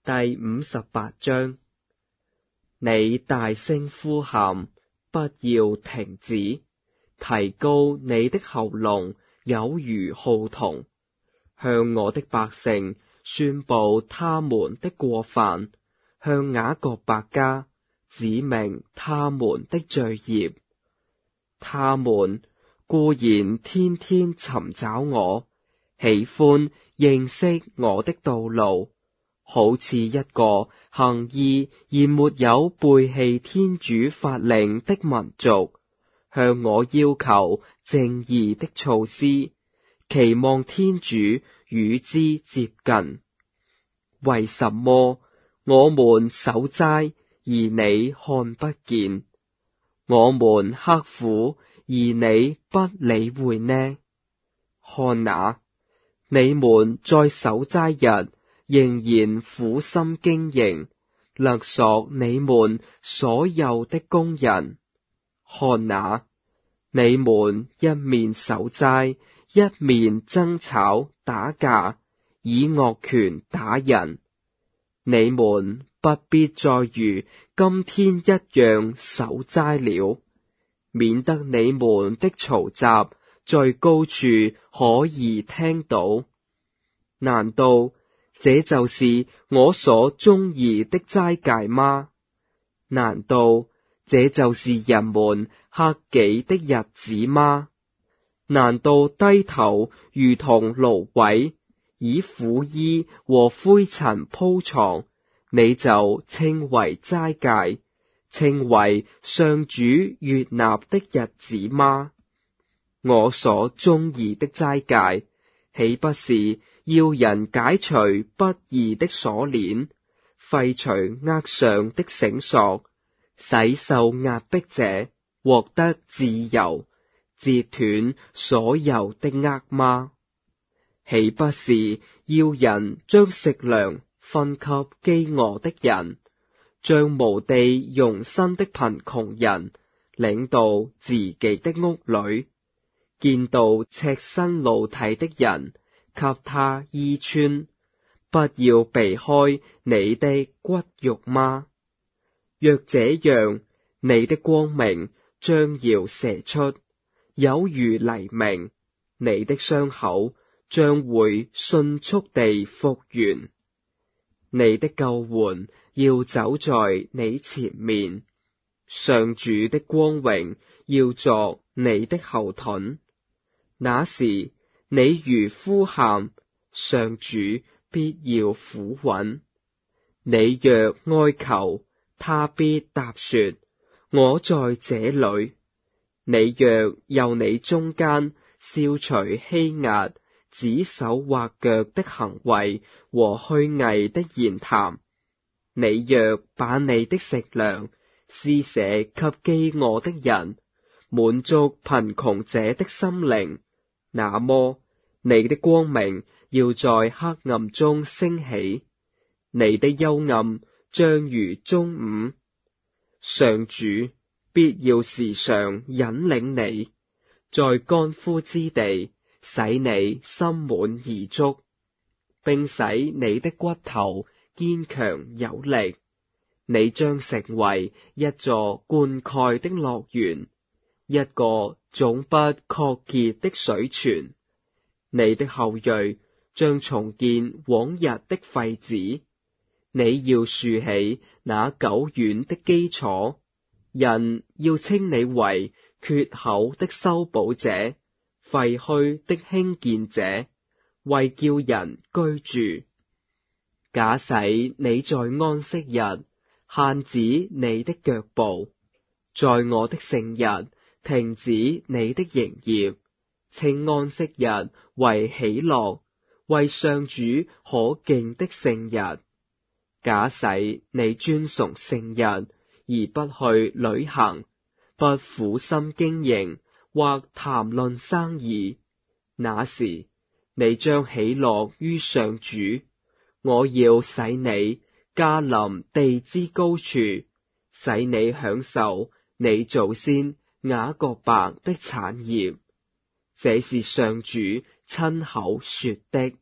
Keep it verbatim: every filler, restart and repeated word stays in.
第五十八章，你大聲呼喊，不要停止，提高你的喉嚨，有如號筒，向我的百姓宣布他們的過犯，向雅各伯家指明他們的罪孽。他們固然天天尋找我，喜歡認識我的道路，好似一個行義而沒有背棄天主法令的民族，向我要求正義的措施，期望天主與之接近。為什麼我們守齋而你看不見？我們刻苦而你不理會呢？看哪，你們在守齋日仍然苦心經營，勒索你們所有的工人。看哪，你們一面守齋，一面爭吵打架，以惡拳打人。你們不必再如今天一樣守齋了，免得你們的嘈雜在高處可以聽到。難道這就是我所鍾意的齋戒嗎？難道這就是人們克己的日子嗎？難道低頭如同蘆葦，以苦衣和灰塵鋪床，你就稱為齋戒，稱為上主悅納的日子嗎？我所鍾意的齋戒，豈不是要人解除不義的鎖鏈，廢除軛上的繩索，使受壓迫者獲得自由，截斷所有的軛嗎？豈不是要人將食糧分給飢餓的人，將無地容身的貧窮人領到自己的屋裏，見到赤身露體的人給他衣穿，不要避開你的骨肉嗎？若這樣，你的光明將要射出，有如黎明，你的傷口將會迅速地復原。你的救援要走在你前面，上主的光榮要作你的後盾。那時你如呼喊，上主必要俯允。你若哀求，他必答說，我在這裏。你若由你中間消除欺壓、指手畫腳的行為和虛偽的言談，你若把你的食糧施捨給飢餓的人，滿足貧窮者的心靈，那麼你的光明要在黑暗中升起，你的幽暗將如中午。上主必要時常引領你，在乾枯之地使你心滿意足，並使你的骨頭堅強有力。你將成為一座灌溉的樂園，一個總不涸竭的水泉。你的後裔將重建往日的廢址，你要豎起那久遠的基礎。人要稱你為缺口的修補者，廢墟的興建者，為叫人居住。假使你在安息日限止你的腳步，在我的聖日停止你的營業，稱安息日為喜樂，為上主可敬的聖日。假使你尊崇聖日而不去旅行，不苦心經營或談論生意，那時你將喜樂於上主。我要使你駕臨地之高處，使你享受你祖先雅各伯的產業。這是上主親口說的。